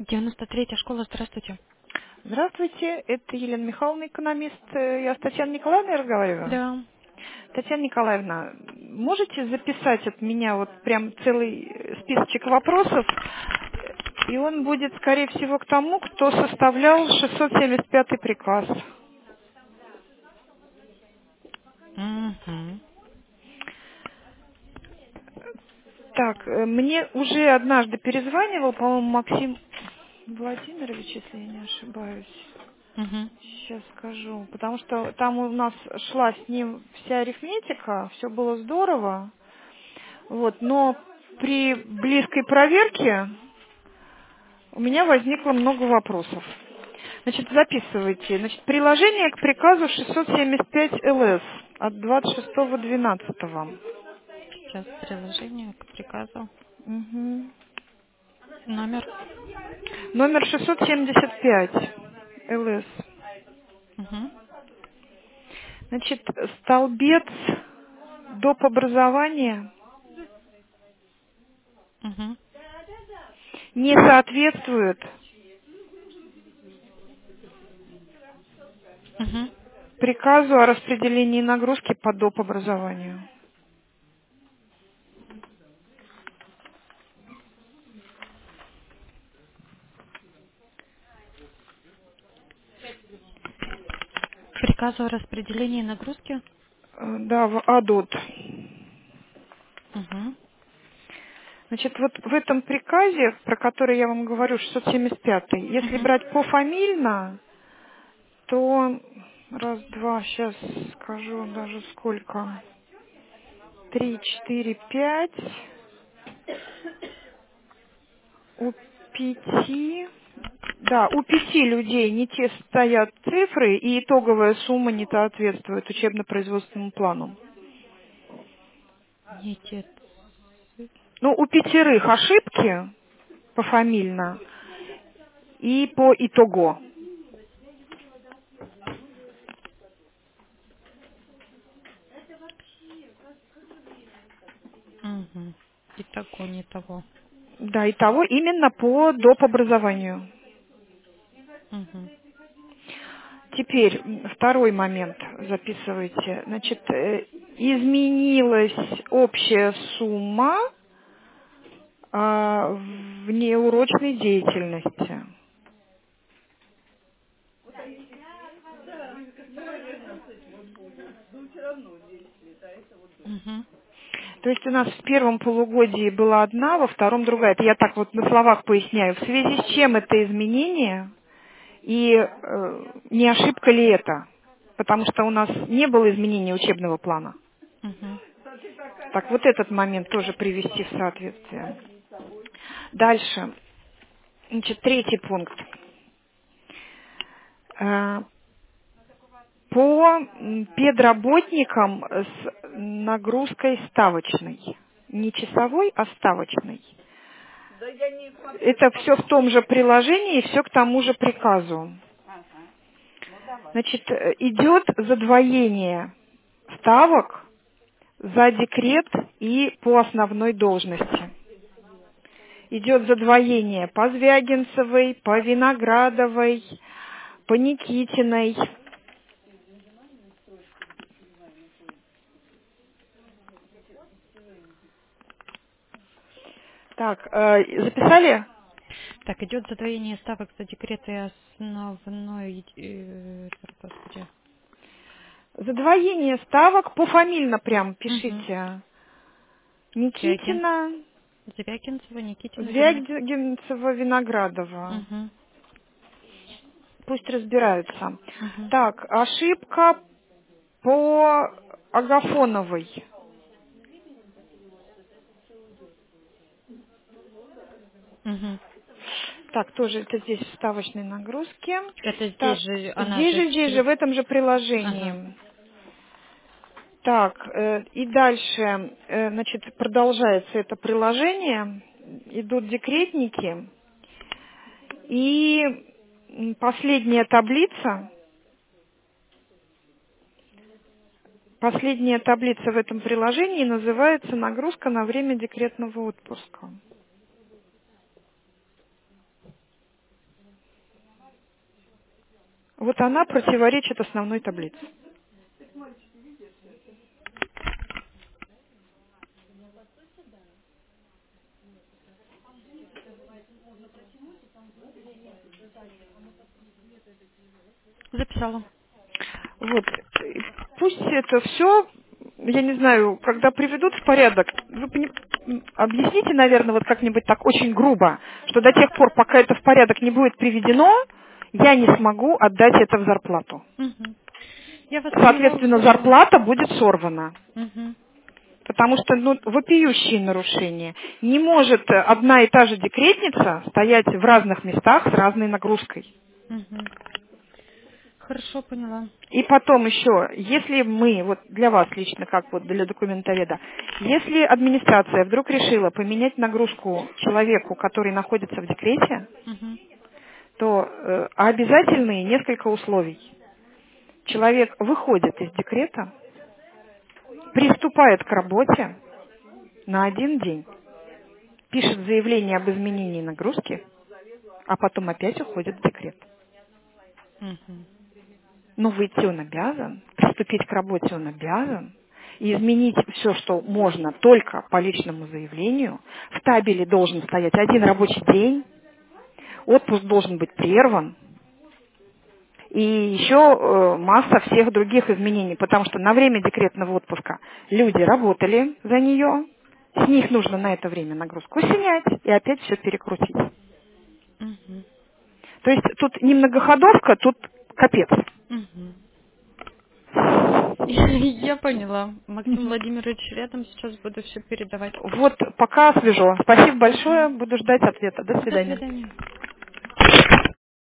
93-я школа, здравствуйте. Здравствуйте, это Елена Михайловна, экономист. Я с Татьяной Николаевной разговариваю. Да. Татьяна Николаевна, можете записать от меня вот прям целый списочек вопросов, и он будет, скорее всего, к тому, кто составлял 675-й приказ. Угу. Так, мне уже однажды перезванивал, по-моему, Максим Владимирович, если я не ошибаюсь. Угу. Сейчас скажу. Потому что там у нас шла с ним вся арифметика, все было здорово. Вот, но при близкой проверке у меня возникло много вопросов. Значит, записывайте. Значит, приложение к приказу 675 ЛС от 26.12. Сейчас приложение к приказу. Мгм. Номер. Номер 675 ЛС. Угу. Значит, столбец доп. Образования Угу. не соответствует Угу. приказу о распределении нагрузки по доп. Образованию. Приказу о распределении нагрузки. Да, в АДОТ. Угу. Значит, вот в этом приказе, про который я вам говорю, 675, если Угу. брать пофамильно, то раз, два, сейчас скажу даже сколько. 3, 4, 5. У 5, да, у 5 людей не те стоят цифры, и итоговая сумма не соответствует учебно-производственному плану. Не те. Ну, у 5 ошибки пофамильно и по итого. Угу. И того, не того. Да, итого именно по доп. Образованию. Угу. Теперь второй момент записывайте. Значит, изменилась общая сумма внеурочной деятельности. Угу. То есть у нас в первом полугодии была одна, во втором другая. Это я так вот на словах поясняю. В связи с чем это изменение и не ошибка ли это? Потому что у нас не было изменения учебного плана. Угу. Так, вот этот момент тоже привести в соответствие. Дальше. Значит, третий пункт. Э, По педработникам с нагрузкой ставочной. Не часовой, а ставочной. Это все в том же приложении, все к тому же приказу. Значит, идет задвоение ставок за декрет и по основной должности. Идет задвоение по Звягинцевой, по Виноградовой, по Никитиной. Так, записали? Так, идет задвоение ставок за декрет и основной... господи. Задвоение ставок пофамильно прям Угу. пишите. Звягин. Никитина, Звягинцева, Никитина, Звягинцева, Виноградова. Угу. Пусть разбираются. Угу. Так, ошибка по Агафоновой. Угу. Так, тоже это здесь в ставочной нагрузке. Это здесь Так, же, она же здесь же, через... в этом же Ага. приложении. Так, и дальше, значит, продолжается это приложение. Идут декретники. И последняя таблица в этом приложении называется «Нагрузка на время декретного отпуска». Вот она противоречит основной таблице. Записала. Вот. И пусть это все, я не знаю, когда приведут в порядок, вы объясните, наверное, вот как-нибудь так очень грубо, что до тех пор, пока это в порядок не будет приведено, я не смогу отдать это в зарплату. Мгм. Я вас поняла, Соответственно, услышала. зарплата будет сорвана. Мгм. Потому что, ну, вопиющие нарушения. Не может одна и та же декретница стоять в разных местах с разной нагрузкой. Мгм. Хорошо, поняла. И потом еще, если мы, вот для вас лично, как вот для документоведа, если администрация вдруг решила поменять нагрузку человеку, который находится в декрете, Мгм. то обязательны несколько условий. Человек выходит из декрета, приступает к работе на 1 день, пишет заявление об изменении нагрузки, а потом опять уходит в декрет. Мгм. Но выйти он обязан, приступить к работе он обязан, и изменить все, что можно, только по личному заявлению. В табеле должен стоять 1 рабочий день, отпуск должен быть прерван, и еще масса всех других изменений, потому что на время декретного отпуска люди работали за нее, с них нужно на это время нагрузку снять и опять все перекрутить. Мгм. То есть тут не многоходовка, тут капец. Мгм. Я поняла. Максим Владимирович рядом, сейчас буду все передавать. Вот пока свежо. Спасибо большое, Мгм. буду ждать ответа. До До свидания. свидания.